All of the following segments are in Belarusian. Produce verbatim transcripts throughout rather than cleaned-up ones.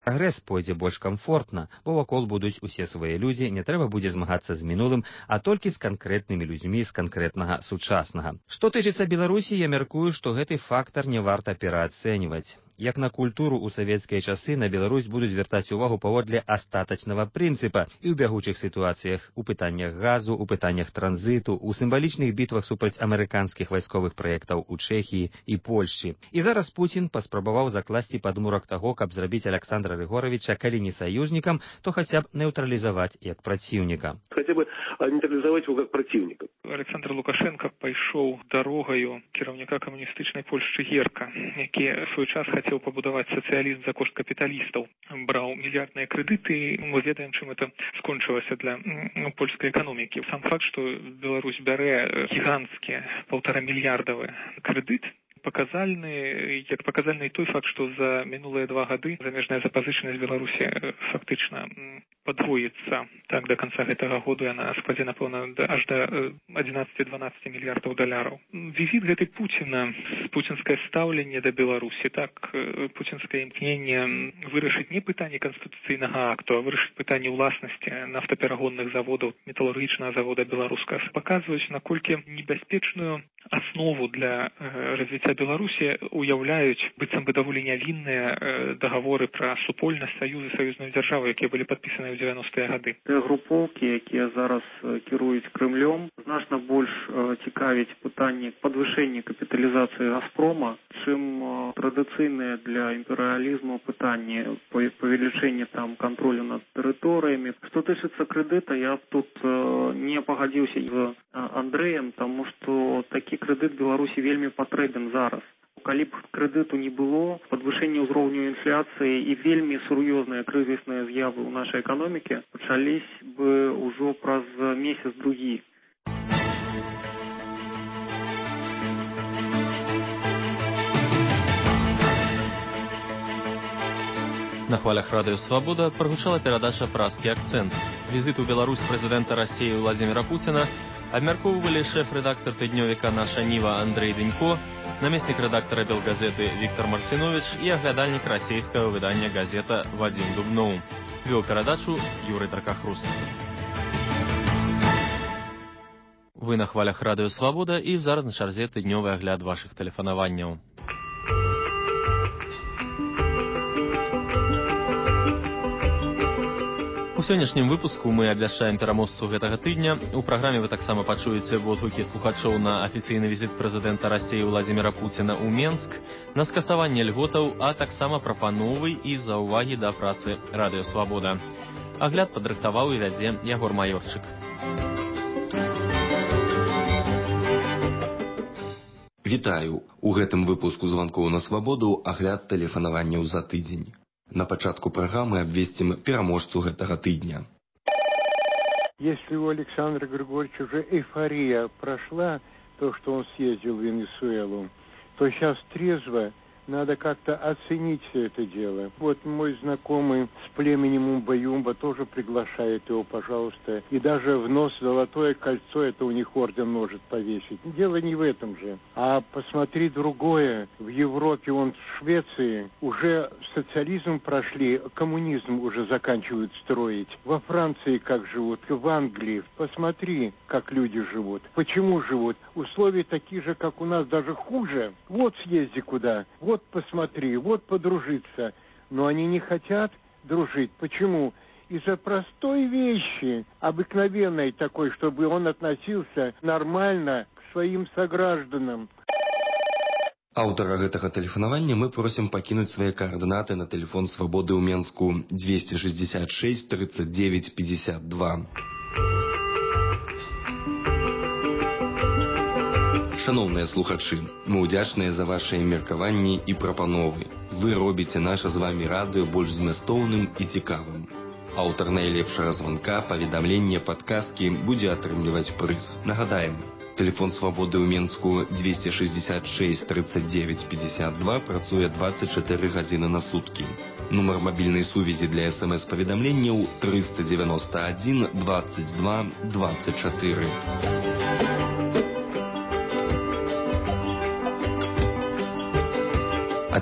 Прагрэс пойдзе больш камфортна, бо вакол будуць усе свае людзі, не трэба будзе змагацца з мінулым, а толькі з канкрэтнымі людзьмі з канкрэтнага сучаснага. Што тычыцца Беларусі, я мяркую, што гэты фактар не варта пераацэньваць. Як на культуру ў савецкія часы на Беларусь будуць звяртаць увагу паводле астатачнага прынцыпа і ў бягучых сітуацыях, у пытаннях газу, у пытаннях транзіту, у сімвалічных бітвах супраць амерыканскіх вайсковых праектаў у Чэхіі і Польшчы. І зараз Пуцін паспрабаваў закласці падмурак таго, каб зрабіць Александра Григоровича, калі не саюзнікам, то хаця б нейтралізаваць як праціўніка. Хаця б нейтралізаваць его як праціўніка. Александр Лукашенко пайшоў дарогаю кіраўніка камуністычнай Польшчы Герка, які ў свой час хацеў пабудаваць сацыялізм за кошт капіталістаў. Браў мільярдныя крэдыты, мы ведаем, чым это скончылася для ну, польскай эканомікі. Сам факт, што Беларусь бярэ гіганцкі паўтара мільярдавы крэдыт, паказальны, як паказальны той факт, што за мінулыя два гады замежная запазычанасць Беларусі фактычна падвоіцца. Так, да канца гэтага году яна складзе, напэўна, аж да адзінаццаць-дванаццаць мільярдаў даляраў. Візіт гэтай Пуціна, пуцінскае стаўленне да Беларусі, так, пуцінскае імкненне вырашыць не пытанне канстытуцыйнага акту, а вырашыць пытанне ўласнасці нафтаперагонных заводаў, металургічнага завода беларускага, паказваюць, наколькі небяспечную аснову для развіцця Беларусі уяўляюць быццам бы даволі нявінныя дагаворы пра супольнасць саюзу саюзную дзяржаву, якія былі падпісаны ў дзевяностыя гады. Тыя групоўкі, якія зараз кіруюць Крымлём, значна больш цікавіць пытанне падвышэння капіталізацыі Газпрома, чым традыцыйныя для імперыялізму пытанні павелічэння там кантролю над тэрыторыямі. Што тычыцца крэдыта, я б тут не пагадзіўся з Андрэем, таму што такі крэдыт Беларусі вельмі патрэбен зараз. Калі б крэдыту не было, падвышэнне ўзроўню інфляцыі і вельмі сур'ёзныя крызісныя з'явы ў нашай эканоміке пачались бы ўжо праз месяц-другі. На хвалях Радыё Свабода прагучала перадача «Празкі акцэнт». Візит у Беларусь прэзідэнта Расіі Владзіміра Пуціна абмяркоўвалі шэф-рэдактар тыднёвіка «Наша Ніва» Андрэй Дзенько, намеснік рэдактара «Белгазеты» Віктор Марцинович і аглядальнік расійскага выдання «Газета» Вадзім Дубноў. Вёў перадачу Юрый Таркахрус. Вы на хвалях Радыё Свабода і зараз на чарзе тыднёвы агляд вашых тэлефанаванняў. У сённяшнім выпуску мы абвяшчаем пераможцу гэтага тыдня. У праграме вы таксама пачуеце водгукі слухачоў на афіцыйны візіт прэзідэнта Расіі Владзіміра Пуціна ў Менск, на скасаванне льготаў, а таксама прапановы і заўвагі да працы Радыё Свабода. Агляд падрыхтаваў і вядзе Ягор Маёрчык. Вітаю! У гэтым выпуску званкоў на свабоду агляд тэлефанаванняў за тыдзень. На пачатку праграмы абвесцім пераможцу гэтага тыдня. Если у Александра Григорьевича уже эйфория прошла, то, что он съездил в Венесуэлу, то сейчас трезво надо как-то оценить все это дело. Вот мой знакомый с племенем Умба-Юмба тоже приглашает его, пожалуйста. И даже в нос золотое кольцо, это у них орден может повесить. Дело не в этом же. А посмотри другое. В Европе, вон в Швеции, уже социализм прошли, коммунизм уже заканчивают строить. Во Франции как живут, в Англии. Посмотри, как люди живут. Почему живут? Условия такие же, как у нас, даже хуже. Вот съезди куда. Вот посмотри, вот подружиться. Но они не хотят дружить. Почему? Из-за простой вещи, обыкновенной такой, чтобы он относился нормально к своим согражданам. Аўтара гэтага тэлефанавання мы просім пакінуць свае каардынаты на тэлефон свабоды ў Менску двести шестьдесят шесть тридцать девять пятьдесят два. Шановныя слухачы, мы ўдзячныя за вашыя меркаванні і прапановы. Вы робіце наша з вамі радыё больш змястоўным і цікавым. Аўтар найлепшага званка, паведамлення, падказкі будзе атрымліваць прыз. Нагадаем, тэлефон свабоды ў Менску двести шестьдесят шесть тридцать девять пятьдесят два працуе двадцать четыре гадзіны на суткі. Нумар мабільнай сувязі для смс-паведамленняў триста девяносто один двадцать два двадцать четыре.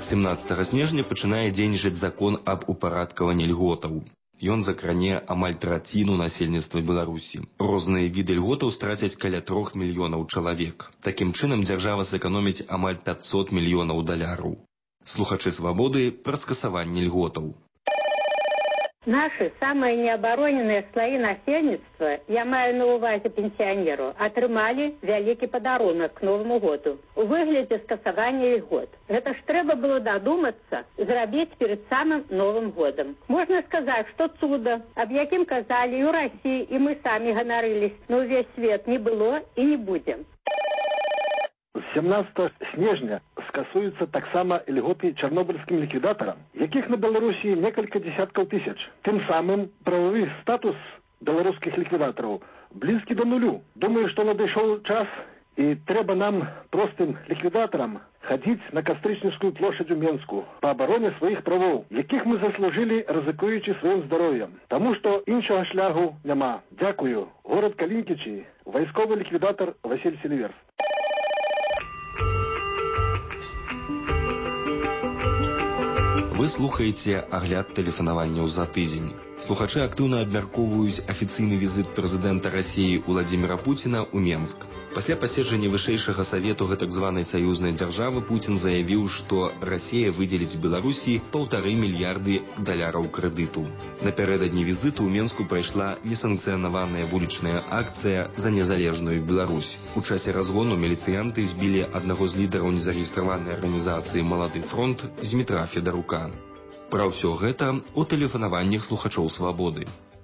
семнадцатага снежня пачынае дзейнічаць закон аб упарадкаванні льготаў. Ён закране амаль траціну насельніцтва Беларусі. Розныя віды льготаў страцяць каля трох мільёнаў чалавек. Такім чынам дзяржава сэканоміць амаль пятьсот мільёнаў даляраў. Слухачы свабоды пра скасаванне льготаў. Наши самые необороненные слои насельніцтва, я маю на увазе пенсионеру, атрымалі вялікі падарунак к Новому году у выглядзе скасавання льгот. Гэта ж трэба было дадумацца, зрабіць перед самым Новым годом. Можно сказать, что цуда, аб якім казалі і ў России, и мы сами ганарылись, но весь свет не было и не будем. семнадцатага снежня скасуюцца таксама льготы чарнобыльскім ліквідатарам, якіх на Беларусі некалькі десяткаў тысяч. Тым самым правовы статус беларускіх ліквідатараў блізкі да нулю. Думаю, што надышоў час і трэба нам, простым ліквідатарам, хадзіць на Кастрычніцкую плошадь у Менску па абароне сваіх правоў, якіх мы заслужылі, рызыкуючы сваім здароўем. Таму што іншага шляху няма. Дзякую. Горад Калінкічі, вайсковы ліквідатар Васіль Селіверс. Вы слухаеце агляд тэлефанаванняў за тыдзень. Слухачы актыўна абмяркоўваюць афіцыйны візіт прэзідэнта Расіі Уладзіміра Пуціна ў Менск. Пасля паседжання вышэйшага савету гэтак званай саюзнай дзяржавы Пуцін заявіў, што Расія выдзеліць Беларусі паўтары мільярды даляраў крэдыту. Напярэдадні візіту ў Менску прайшла несанкцыянаваная вулічная акцыя за незалежную Беларусь. У часе разгону міліцыянты збілі аднаго з лідараў незарэгістраванай арганізацыі «Малады фронт» Змітра Федарука. Пра ўсё гэта у тэлефанаваннях слухачоў свабоды.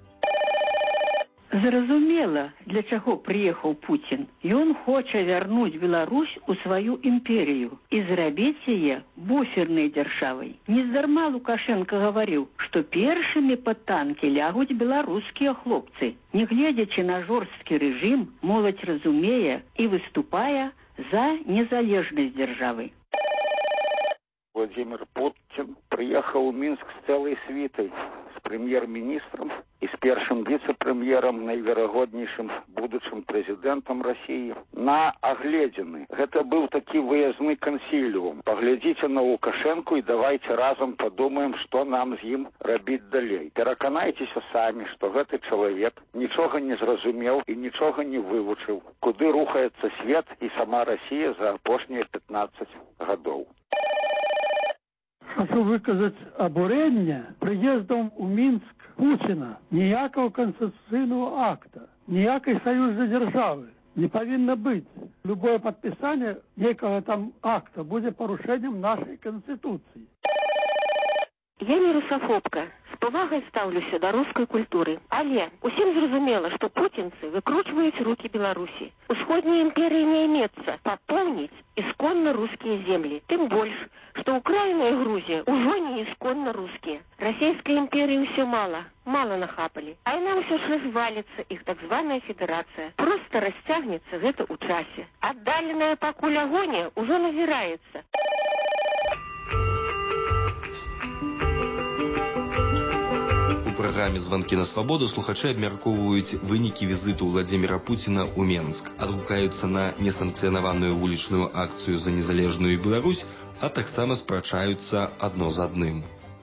Зразумела, для чаго прыехаў Пуцін. Ён хоча вярнуць Беларусь у сваю імперію і зрабіць яе буфернай дзяржавай. Нездарма Лукашенко гаварыў, што першымі пад танкі лягуць беларускія хлопцы. Нягледзячы на жорсткі рэжым, моладзь разумее і выступае за незалежнасць дзяржавы. Владимир Путин приехал в Минск с целой свитой, с премьер-министром и с первым вице-премьером, наивероятнейшим будущим президентом России, на огледины. Это был таки выездный консилиум. Поглядите на Лукашенко и давайте разом подумаем, что нам с ним робить далей. Переконайтесь сами, что этот человек ничего не зразумел и ничего не выучил, куды рухается свет и сама Россия за апошние пятнадцать годов. Хочу выказаць абурэнне прыездам у Мінск Пуціна. Ніякого конституцыйного акта, ніякай саюзнай дзяржавы не павінна быць. Любое падпісанне нейкага там акта будзе парушэннем нашай Конституцыі. Я не русафобка. З павагай стаўлюся да рускай культуры. Але усім зразумела, што пуцінцы выкручваюць рукі Беларусі. Усходняй імперыі не імецца папоўніць ісконна рускія землі. Тым больш, што Украіна і Грузія ўжо не ісконна рускія. Расійскай імперыі ўсё мала, мала нахапалі. А яна ўсё ж разваліцца, іх так званая федэрацыя. Проста расцягнецца гэта ў часе. Аддаленая пакуль агонія ўжо назіраецца. У праграме «Званкі на свабоду» слухачы абмяркоўваюць вынікі візіту Владзіміра Пуціна ў Менск, адгукаюцца на несанкцыянаваную вулічную акцыю за незалежную Беларусь, а таксама спрачаюцца адно з адным.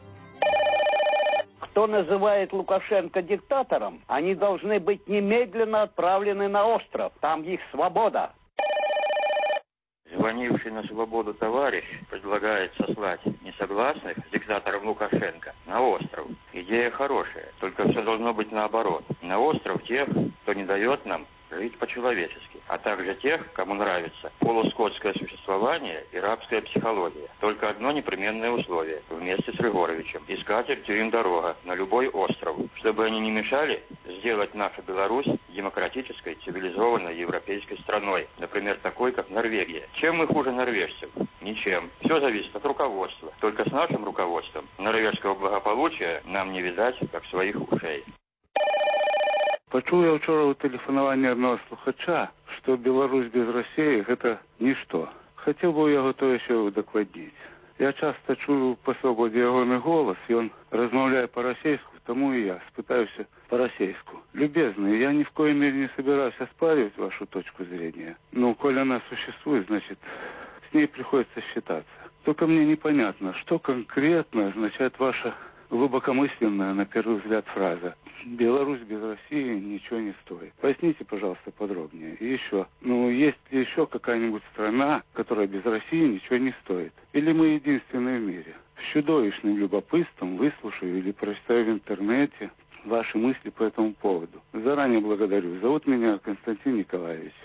Кто называет Лукашенко диктатором, они должны быть немедленно отправлены на остров. Там их свобода. Звонивший на свободу товарищ предлагает сослать несогласных с диктатором Лукашенко на остров. Идея хорошая, только все должно быть наоборот. На остров тех, кто не дает нам жить по-человечески, а также тех, кому нравится полускотское существование и рабская психология. Только одно непременное условие – вместе с Рыгоровичем. И с катертью им дорога на любой остров. Чтобы они не мешали сделать нашу Беларусь демократической, цивилизованной европейской страной. Например, такой, как Норвегия. Чем мы хуже норвежцев? Ничем. Все зависит от руководства. Только с нашим руководством норвежского благополучия нам не видать, как своих ушей. Пачуў я ўчора ў тэлефанаванні аднаго слухача, што Беларусь без Расіі гэта нішто. Хацеў бы ў яго то яшчэ удакладніць. Я часта чую па свабодзе ягоны голас, ён размаўляе па-расейску, тому и я спытаюся по-расейску. Любезный, я ни в коей мере не собираюсь оспаривать вашу точку зрения. Но коль она существует, значит, с ней приходится считаться. Только мне непонятно, что конкретно означает ваша глубокомысленная, на первый взгляд, фраза «Беларусь без России ничего не стоит». Поясните, пожалуйста, подробнее. И еще, ну, есть ли еще какая-нибудь страна, которая без России ничего не стоит? Или мы единственные в мире? С чудовищным любопытством выслушаю или прочитаю в интернете ваши мысли по этому поводу. Заранее благодарю. Зовут меня Константин Николаевич.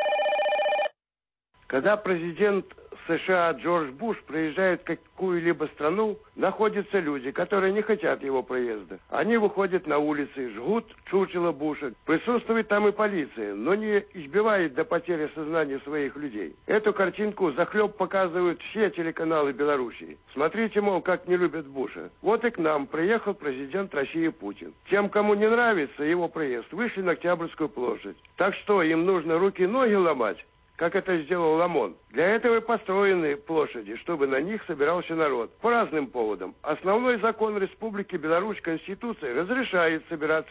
Когда президент США Джордж Буш приезжает в какую-либо страну, находятся люди, которые не хотят его проезда. Они выходят на улицы, жгут чучело Буша. Присутствует там и полиция, но не избивает до потери сознания своих людей. Эту картинку захлеб показывают все телеканалы Белоруссии. Смотрите, мол, как не любят Буша. Вот и к нам приехал президент России Путин. Тем, кому не нравится его приезд, вышли на Октябрьскую площадь. Так что, им нужно руки и ноги ломать, как это сделал Ламон. Для этого и построены площади, чтобы на них собирался народ. По разным поводам. Основной закон Республики Беларусь, Конституция, разрешает собираться